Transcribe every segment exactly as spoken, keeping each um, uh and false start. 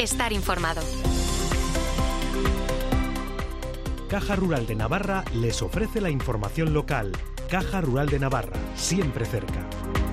Estar informado. Caja Rural de Navarra les ofrece la información local. Caja Rural de Navarra, siempre cerca.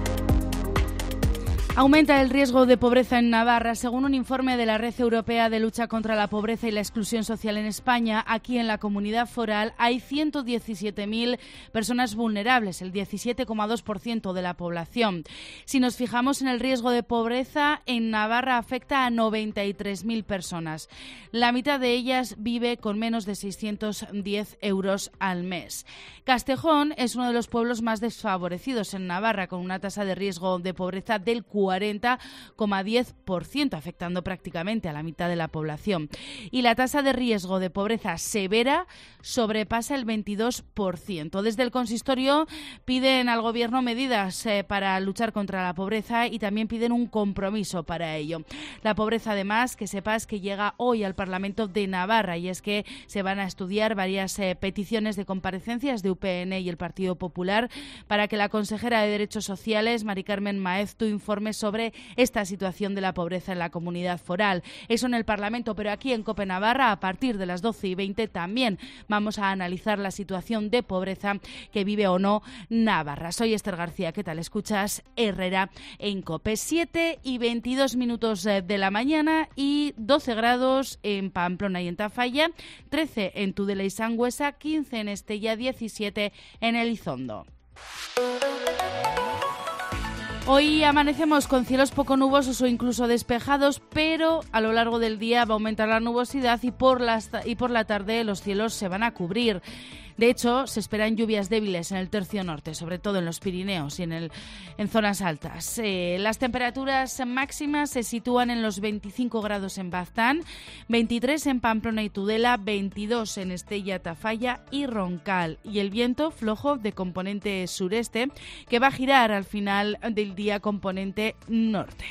Aumenta el riesgo de pobreza en Navarra. Según un informe de la Red Europea de Lucha contra la Pobreza y la Exclusión Social en España, aquí en la Comunidad Foral hay ciento diecisiete mil personas vulnerables, el diecisiete coma dos por ciento de la población. Si nos fijamos en el riesgo de pobreza, en Navarra afecta a noventa y tres mil personas. La mitad de ellas vive con menos de seiscientos diez euros al mes. Castejón es uno de los pueblos más desfavorecidos en Navarra, con una tasa de riesgo de pobreza del cuarenta coma diez por ciento, afectando prácticamente a la mitad de la población. Y la tasa de riesgo de pobreza severa sobrepasa el veintidós por ciento. Desde el consistorio piden al Gobierno medidas eh, para luchar contra la pobreza y también piden un compromiso para ello. La pobreza, además, que sepas que llega hoy al Parlamento de Navarra, y es que se van a estudiar varias eh, peticiones de comparecencias de U P N y el Partido Popular para que la consejera de Derechos Sociales, Mari Carmen Maeztu, informe sobre esta situación de la pobreza en la comunidad foral. Eso en el Parlamento, pero aquí en COPE Navarra, a partir de las doce y veinte, también vamos a analizar la situación de pobreza que vive o no Navarra. Soy Esther García, ¿qué tal? Escuchas Herrera en COPE. siete y veintidós minutos de la mañana y doce grados en Pamplona y en Tafalla, trece en Tudela y Sangüesa, quince en Estella, diecisiete en Elizondo. Hoy amanecemos con cielos poco nubosos o incluso despejados, pero a lo largo del día va a aumentar la nubosidad y por, las, y por la tarde los cielos se van a cubrir. De hecho, se esperan lluvias débiles en el tercio norte, sobre todo en los Pirineos y en, el, en zonas altas. Eh, las temperaturas máximas se sitúan en los veinticinco grados en Baztán, veintitrés en Pamplona y Tudela, veintidós en Estella, Tafalla y Roncal. Y el viento flojo de componente sureste, que va a girar al final del día componente norte.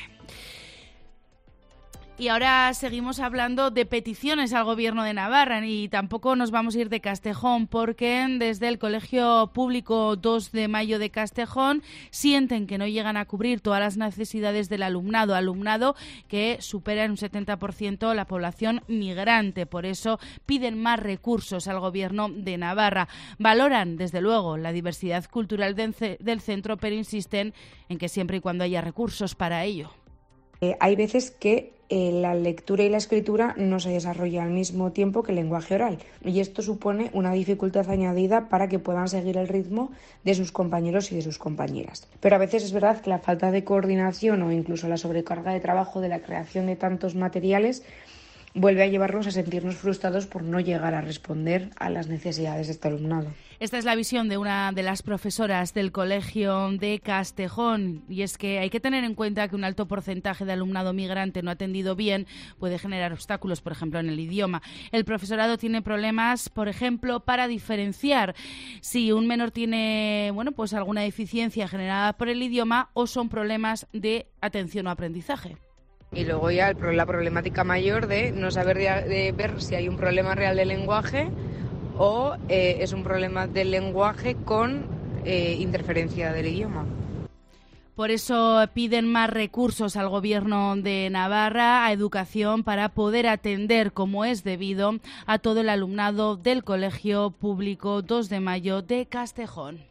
Y ahora seguimos hablando de peticiones al Gobierno de Navarra y tampoco nos vamos a ir de Castejón, porque desde el Colegio Público dos de Mayo de Castejón sienten que no llegan a cubrir todas las necesidades del alumnado, alumnado que supera en un setenta por ciento la población migrante. Por eso piden más recursos al Gobierno de Navarra. Valoran, desde luego, la diversidad cultural del centro, pero insisten en que siempre y cuando haya recursos para ello. Eh, hay veces que eh, la lectura y la escritura no se desarrolla al mismo tiempo que el lenguaje oral, y esto supone una dificultad añadida para que puedan seguir el ritmo de sus compañeros y de sus compañeras. Pero a veces es verdad que la falta de coordinación o incluso la sobrecarga de trabajo de la creación de tantos materiales vuelve a llevarnos a sentirnos frustrados por no llegar a responder a las necesidades de este alumnado. Esta es la visión de una de las profesoras del Colegio de Castejón, y es que hay que tener en cuenta que un alto porcentaje de alumnado migrante no atendido bien puede generar obstáculos, por ejemplo, en el idioma. El profesorado tiene problemas, por ejemplo, para diferenciar si un menor tiene, bueno, pues alguna deficiencia generada por el idioma o son problemas de atención o aprendizaje. Y luego ya el, la problemática mayor de no saber de, de ver si hay un problema real del lenguaje o eh, es un problema del lenguaje con eh, interferencia del idioma. Por eso piden más recursos al Gobierno de Navarra, a educación, para poder atender como es debido a todo el alumnado del Colegio Público dos de Mayo de Castejón.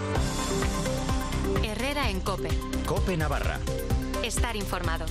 Herrera en COPE. COPE Navarra. Estar informado.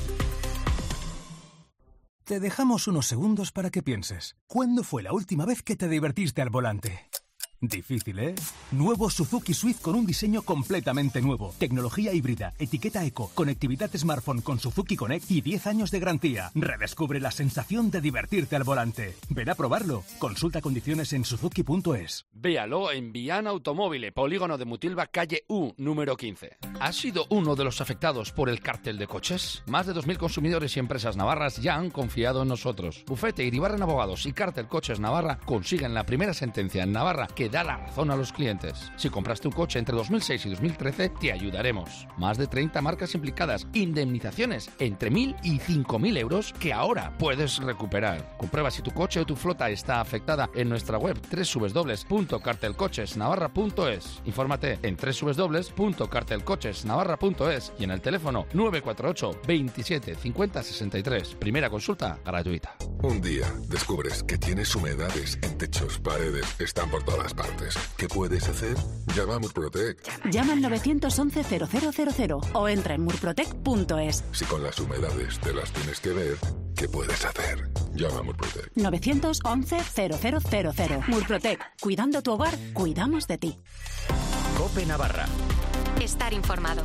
Te dejamos unos segundos para que pienses. ¿Cuándo fue la última vez que te divertiste al volante? Difícil, ¿eh? Nuevo Suzuki Swift con un diseño completamente nuevo. Tecnología híbrida, etiqueta eco, conectividad smartphone con Suzuki Connect y diez años de garantía. Redescubre la sensación de divertirte al volante. Ven a probarlo. Consulta condiciones en suzuki punto es. Véalo en Viana Automóvil, polígono de Mutilva, calle U, número quince. ¿Has sido uno de los afectados por el cártel de coches? Más de dos mil consumidores y empresas navarras ya han confiado en nosotros. Bufete Iribarren Abogados y Cártel Coches Navarra consiguen la primera sentencia en Navarra que le da la razón a los clientes. Si compraste un coche entre dos mil seis y dos mil trece, te ayudaremos. Más de treinta marcas implicadas, indemnizaciones entre mil y cinco mil euros que ahora puedes recuperar. Comprueba si tu coche o tu flota está afectada en nuestra web doble u doble u doble u punto cartelcoches navarra punto es. Infórmate en doble u doble u doble u punto cartelcoches navarra punto es y en el teléfono nueve cuatro ocho, veintisiete, cincuenta, sesenta y tres. Primera consulta gratuita. Un día descubres que tienes humedades en techos, paredes, están por todas partes. ¿Qué puedes hacer? Llama a Murprotec. Llama al nueve once cero cero cero cero o entra en murprotec punto es. Si con las humedades te las tienes que ver, ¿qué puedes hacer? Llama a Murprotec. nueve once cero cero cero cero. Murprotec. Cuidando tu hogar, cuidamos de ti. COPE Navarra. Estar informado.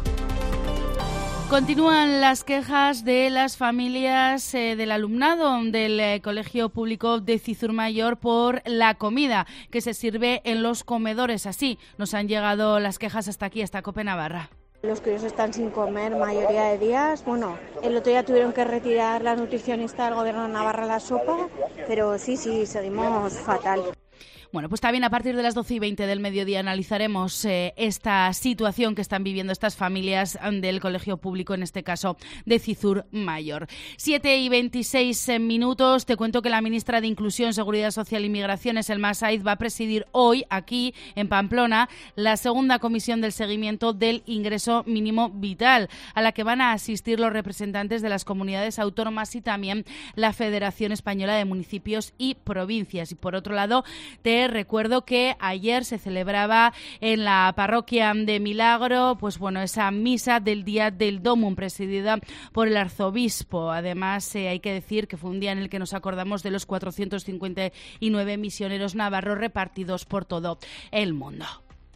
Continúan las quejas de las familias eh, del alumnado del eh, Colegio Público de Cizur Mayor por la comida que se sirve en los comedores. Así nos han llegado las quejas hasta aquí, hasta COPE Navarra. Los críos están sin comer mayoría de días. Bueno, el otro día tuvieron que retirar la nutricionista del Gobierno de Navarra la sopa, pero sí, sí, seguimos fatal. Bueno, pues también a partir de las doce y veinte del mediodía analizaremos eh, esta situación que están viviendo estas familias del colegio público, en este caso de Cizur Mayor. siete y veintiséis minutos. Te cuento que la ministra de Inclusión, Seguridad Social y Migraciones, Elma Saiz, va a presidir hoy, aquí en Pamplona, la segunda comisión del seguimiento del ingreso mínimo vital, a la que van a asistir los representantes de las comunidades autónomas y también la Federación Española de Municipios y Provincias. Y por otro lado, te recuerdo que ayer se celebraba en la parroquia de Milagro, pues bueno, esa misa del Día del Domum, presidida por el arzobispo. Además, eh, hay que decir que fue un día en el que nos acordamos de los cuatrocientos cincuenta y nueve misioneros navarros repartidos por todo el mundo.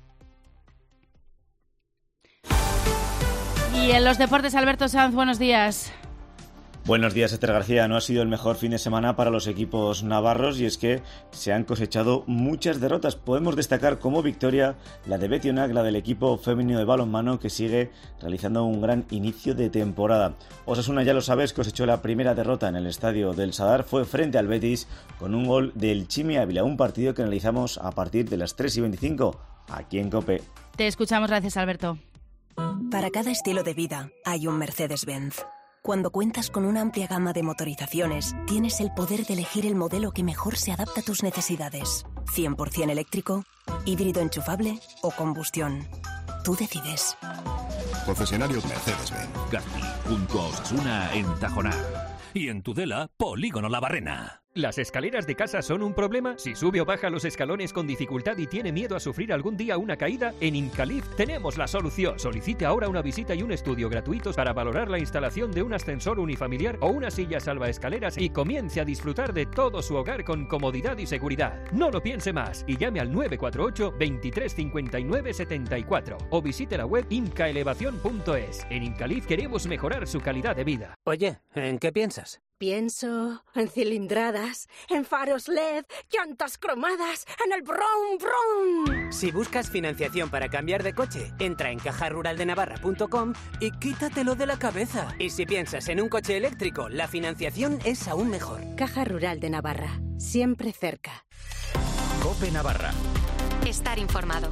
Y en los deportes, Alberto Sanz, buenos días. Buenos días, Esther García. No ha sido el mejor fin de semana para los equipos navarros y es que se han cosechado muchas derrotas. Podemos destacar como victoria la de Betionac, la del equipo femenino de balonmano, que sigue realizando un gran inicio de temporada. Osasuna, ya lo sabes, cosechó la primera derrota en el estadio del Sadar. Fue frente al Betis con un gol del Chimi Ávila, un partido que analizamos a partir de las tres y veinticinco aquí en COPE. Te escuchamos, gracias, Alberto. Para cada estilo de vida hay un Mercedes-Benz. Cuando cuentas con una amplia gama de motorizaciones, tienes el poder de elegir el modelo que mejor se adapta a tus necesidades. cien por ciento eléctrico, híbrido enchufable o combustión. Tú decides. Concesionarios Mercedes-Benz. Gazti, junto a Osasuna en Tajonar. Y en Tudela, Polígono La Barrena. ¿Las escaleras de casa son un problema? Si sube o baja los escalones con dificultad y tiene miedo a sufrir algún día una caída, en Incalift tenemos la solución. Solicite ahora una visita y un estudio gratuitos para valorar la instalación de un ascensor unifamiliar o una silla salvaescaleras y comience a disfrutar de todo su hogar con comodidad y seguridad. No lo piense más y llame al nueve cuatro ocho, veintitrés cincuenta y nueve setenta y cuatro o visite la web incaelevación punto es. En Incalift queremos mejorar su calidad de vida. Oye, ¿en qué piensas? Pienso en cilindradas, en faros L E D, llantas cromadas, en el brum brum. Si buscas financiación para cambiar de coche, entra en caja rural de navarra punto com y quítatelo de la cabeza. Y si piensas en un coche eléctrico, la financiación es aún mejor. Caja Rural de Navarra, siempre cerca. COPE Navarra. Estar informado.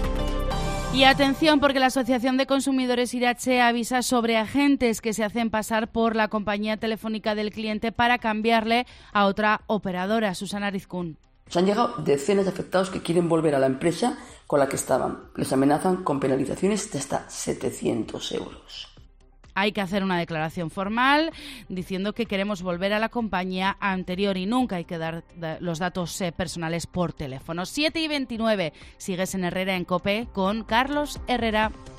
Y atención, porque la Asociación de Consumidores Irache avisa sobre agentes que se hacen pasar por la compañía telefónica del cliente para cambiarle a otra operadora. Susana Rizkún. Nos han llegado decenas de afectados que quieren volver a la empresa con la que estaban. Les amenazan con penalizaciones de hasta setecientos euros. Hay que hacer una declaración formal diciendo que queremos volver a la compañía anterior y nunca hay que dar los datos eh, personales por teléfono. siete y veintinueve. Sigues en Herrera en COPE con Carlos Herrera.